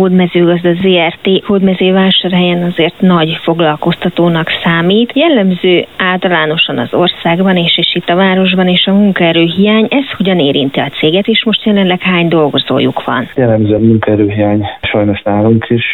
Hódmezőgazda ZRT Hódmezővásárhelyen azért nagy foglalkoztatónak számít. Jellemző általánosan az országban és itt a városban is a munkaerőhiány. Ez hogyan érinti a céget, és most jelenleg hány dolgozójuk van? Jellemző a munkaerőhiány sajnos nálunk is.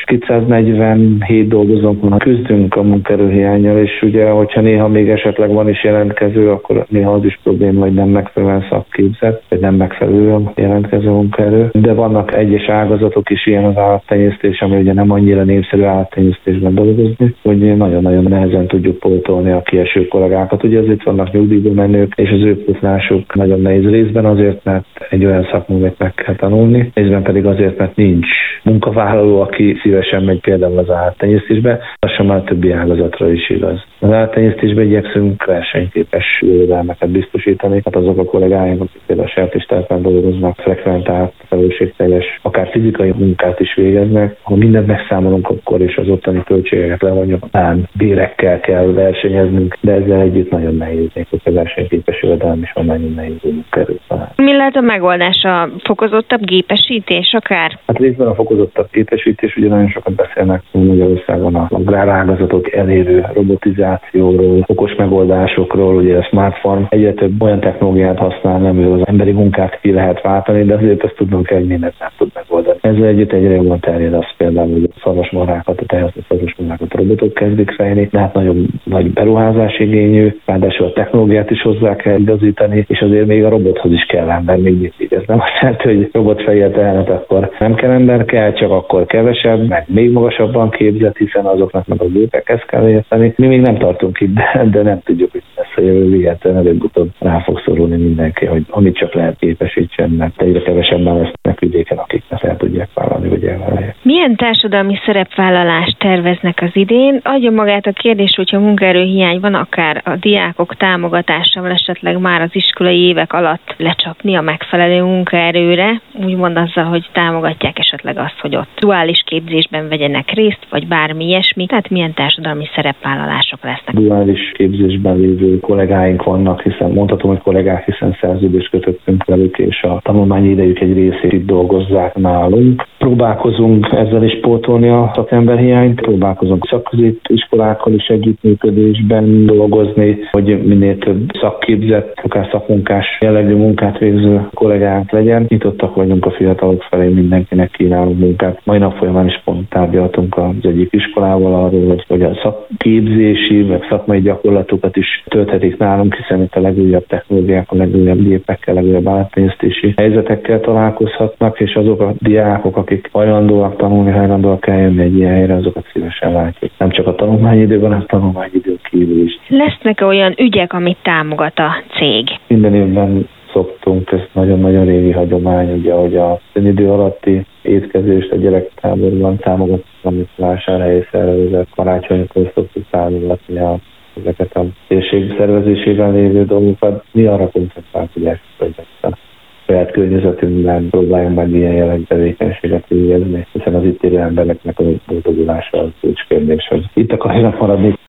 247 dolgozónk van, küzdünk a munkaerőhiánnyal, és ugye, hogyha néha még esetleg van is jelentkező, akkor néha az is probléma, hogy nem megfelelően szakképzett, vagy nem megfelelő a jelentkező munkaerő. De vannak egyes ágazatok is, ilyen az állattenyésztés, ami ugye nem annyira népszerű állattenyésztésben dolgozni, hogy nagyon-nagyon nehezen tudjuk pótolni a kieső kollégákat. Ugye azért vannak nyugdíjba menők, és az ő pótlásuk nagyon nehéz részben azért, mert egy olyan szakmát meg kell tanulni, részben pedig azért, mert nincs munkavállaló, aki szívesen megy például az állattenyésztésbe, lassan már többi ágazatra is igaz. Az állattenyésztésben igyekszünk versenyképes jövedelmeket biztosítani, hát azok a kollégáink, akik például a sertéstelepben dolgoznak, frekventált, felelősségteljes, akár fizikai munkát is végeznek. Ha mindent megszámolunk, akkor is az ottani költségeket levonjuk, bérekkel kell versenyeznünk, de ezzel együtt nagyon nehéz, hogy a versenyképes jövedelem is van, nagyon nehéz munkaerőt találni. Mi lehet a megoldás? A fokozottabb gépesítés akár? Hát részben a fokozottabb gépesítés, ugye nagyon sokat beszélnek Magyarországon a agrárágazatot elérő robotizációról, okos megoldásokról, ugye a Smart Farm egyre több olyan technológiát használ, amiből az emberi munkát ki lehet váltani, de azért azt tudnunk kell, hogy mindent nem tud megoldani. Ezzel együtt egyre jobban terjed az például, hogy a szarvasmarhákat, a teljesen szarvasmarhákat a robotok kezdik fejni, de hát nagyon nagy beruházás igényű, ráadásul a technológiát is hozzá kell igazítani, és azért még a robothoz is kell ember, még mindig. Ez nem azt jelenti, hogy robotfejjel tehenet, akkor nem kell ember, kell, csak akkor kevesebb, meg még magasabban képzett, hiszen azoknak meg a gépekhez kell érteni. Mi még nem tartunk itt, de nem tudjuk, hogy lesz a jövő végetlen, előbb-utóbb rá fog szorulni mindenki, hogy amit csak lehet képesítsen, mert egyre kevesebben lesznek vidéken, akik ezt el tudják vállalni, hogy elvállalják. Milyen társadalmi szerepvállalást terveznek az idén? Adja magát a kérdés, hogyha munkaerőhiány van, akár a diákok támogatásával esetleg már az iskolai évek alatt lecsapni a megfelelő munkaerőre, úgymond azzal, hogy támogatják esetleg azt, hogy ott duális képzésben vegyenek részt, vagy bármi ilyesmi, tehát milyen társadalmi szerepvállalások lesznek? Duális képzésben lévő kollégáink vannak, hiszen mondhatom, hogy kollégák, hiszen szerződést kötöttünk velük, és a tanulmányi idejük egy részét itt dolgozzák nálunk. Próbálkozunk ezzel is pótolni a szakemberhiányt, próbálkozunk szakközépiskolákkal is együttműködésben dolgozni, hogy minél több szakképzett, akár szakmunkás jellegű munkát végző kollégánk legyen. Nyitottak vagyunk a fiatalok felé, mindenkinek kínálunk munkát. Mai nap folyamán is pont tárgyaltunk az egyik iskolával arról, hogy a szakképzési, meg szakmai gyakorlatokat is tölthetik nálunk, hiszen itt a legújabb technológiák, a legújabb gépekkel, a legújabb állattenyésztési helyzetekkel találkozhatnak, és azok a diákok, akik hajlandóak tanulni, hajlandóak eljönni egy ilyen helyre, azokat szívesen látjuk. Nem csak a tanulmányidőben, hanem a tanulmányidőn kívül is. Lesznek olyan ügyek, amit támogat a cég? Minden évben szoktunk, ez nagyon-nagyon régi hagyomány, ugye, hogy a szünidő alatti étkezést a gyerektáborban támogatni, amit vásárhelyi szervezet, karácsonykor szoktuk támogatni ezeket a térség szervezésében lévő dolgokat. Mi arra koncentrálunk, hogy a saját környezetünkben próbáljunk meg ilyen jellegű tevékenységet végezni, hiszen az itt élő embereknek a boldogulása az kulcskérdés, hogy itt akarjanak maradni.